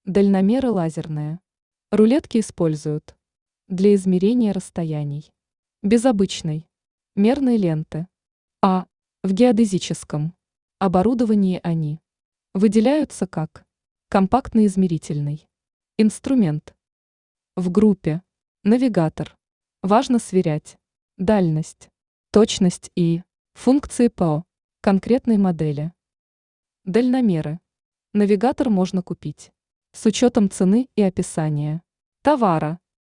Дальномеры лазерные. Рулетки используют для измерения расстояний. Без обычной мерной ленты. А в геодезическом оборудовании они выделяются как компактный измерительный инструмент. В группе навигатор важно сверять дальность, точность и функции по конкретной модели. Дальномеры. Навигатор можно купить с учетом цены и описания товара.